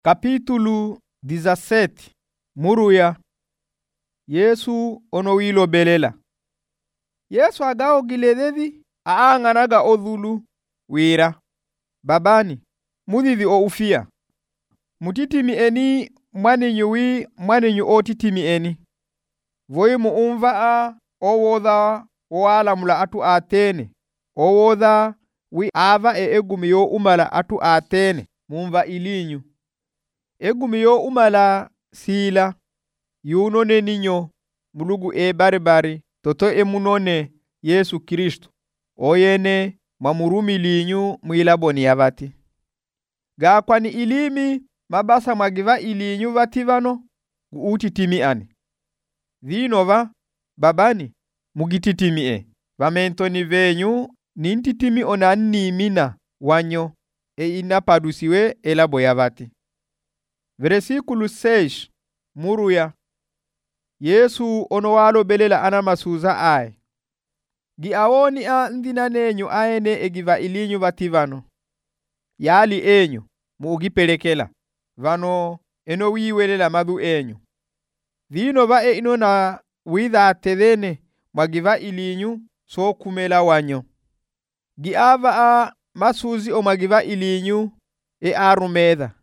Kapitulu 17 Muruya. Yesu ono wilo belela. Yesu agao giledevi aanganaga odhulu wira. Babani, mudhithi o ufia. Mutitimi eni mwaninyu otitimi eni. Voi muumva owodha oala mula atu atene. Owodha wi ava egumiyo umala atu atene. Mumva ilinyu. Egumiyo umala sila. Yunone ninyo mulugu baribari. Toto emunone Yesu Kristo. Oyene mamurumi linyu mwilaboni yavati. Gakwani ilimi mabasa magiva ilinyu vativano guutitimi ani. Vinova babani mugititimi vamentoni venyu nintitimi onani mina wanyo inapadusiwe elabo yavati. Versículo 6 Muruya. Yesu onowalo belela anamasuza ai. Giawoni ndina nenyu aene egiva ilinyu vativano. Yali enyu muugipelekela. Vano eno wiwelela madu enyu. Vino va inona witha tedene magiva ilinyu so kumela wanyo. Giava masuzi o magiva ilinyu arumeda.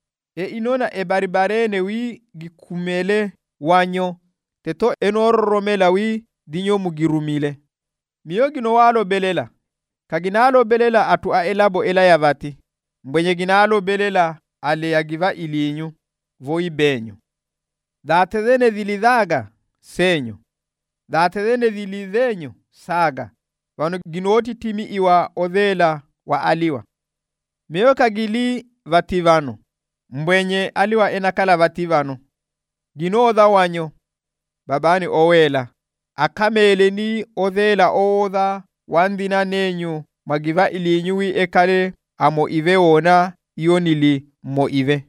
Inona baribarene wi gikumele wanyo. Teto enoromela wi dinyo mugirumile. Miyo ginowalo belela. Kaginalo belela atu elabo elayavati. Mbwenye ginalo belela ale yagiva ilinyu voi benyu. Datedene dhilidaga senyu. Datedene dhilidenyu saga. Vano ginoti timi iwa odhela wa aliwa. Miyo kagili vativano. Mbwenye aliwa enakala vativano. Ginodha wanyo. Babani owela. Akamele ni odhela odha wandina nenyu magiva ilinyui ekale amo ive ona ionili mo ive.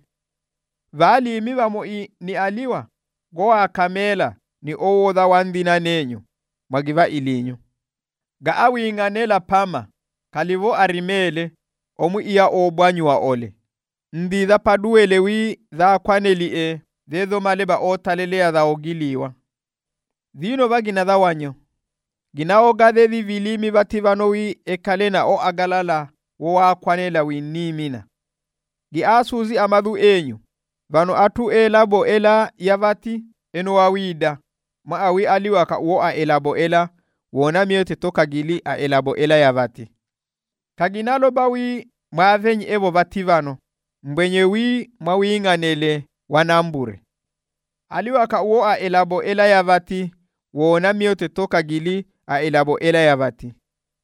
Vali miva mo ni aliwa goa akamela ni odha wandina nenyu magiva ilinyu. Gaawi inganela pama kalivo arimele omu iya obwanyu wa ole. Ndidha paduele wi dha kwaneli dedho maleba otalelea dha ogiliwa. Dhino vagina dha wanyo. Ginao gadhethi vilimi vativano wi ekalena o agalala wa kwanela wi nimina. Giasuzi amadu enyu. Vano atu elabo ela yavati eno wawida. Maawi aliwaka woa elabo ela. Wona miyote toka gili elabo ela yavati. Kaginalo bawi mavenyi evo vativano. Mbwenye wi mawinganele wanambure. Aliwaka woa elabo ela yavati. Wona miyote toka gili elabo ela yavati.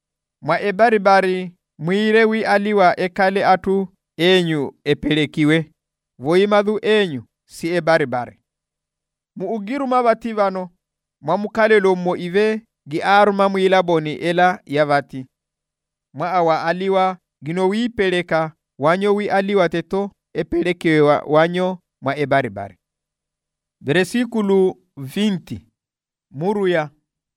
Ma baribari mwire wi aliwa ekale atu enyu epelekiwe. Voimadu enyu si baribari. Muugiru mabativano. Mamukale lomo ive giaruma mwilaboni ela yavati. Maawa aliwa gino wi peleka wanyo wi aliwa teto epelekiwe wanyo ma baribari. Versículo 20 Muruya.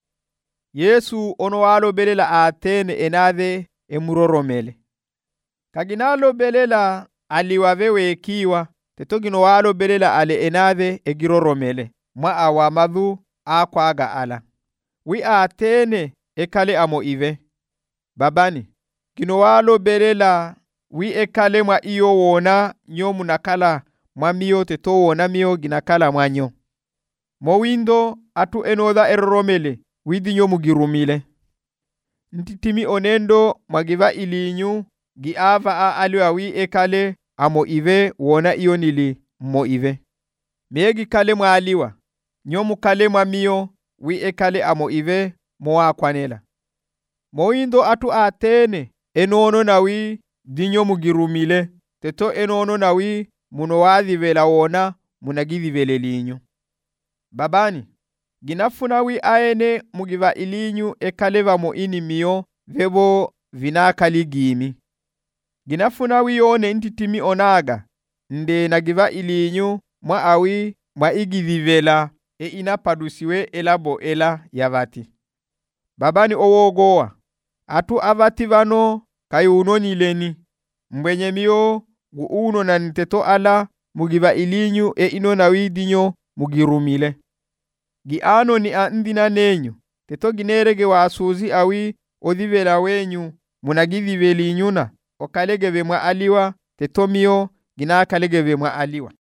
Yesu onowalo belela atene enade emuroromele. Kaginalo belela aliwavewe kiwa teto ginowalo belela ale enade egiroromele. Maawa madhu akwaga ala. Wi atene ekale amo ive. Babani, ginowalo belela wi ekale mwa iyo wona nyomu nakala mwa miyo teto wona miyo ginakala mwanyo. Mowindo atu enodha eroromele widi nyomu girumile. Ntitimi onendo magiva ilinyu giava aliwa wi ekale amo ive wona ionili mo ive. Megi kale mwa aliwa. Nyomu kale mwa miyo wi ekale amo ive moa kwanela. Mowindo atu atene enono na wi dinyomu girumile. Teto enono na wi munowadhi vela wona munagivi vele linyu. Babani, ginafuna wi aene mugiva ilinyu ekaleva mo ini miyo vebo vinakali gimi. Ginafuna wi yone ntitimi onaga. Nde nagiva ilinyu mwa awi mwa igivivela inapadusiwe elabo ela yavati. Babani owogoa. Atu avati vano kayunonileni. Mbwenye miyo guuno na niteto ala mugiva ilinyu ino widinyo mugirumile. Gi ano ni andina nenyu, teto ginerege wa asuzi awi odhivela wenyu, munagidhiveli inyuna, okalegeve mwa aliwa, tetomio gina kalegeve mwa aliwa.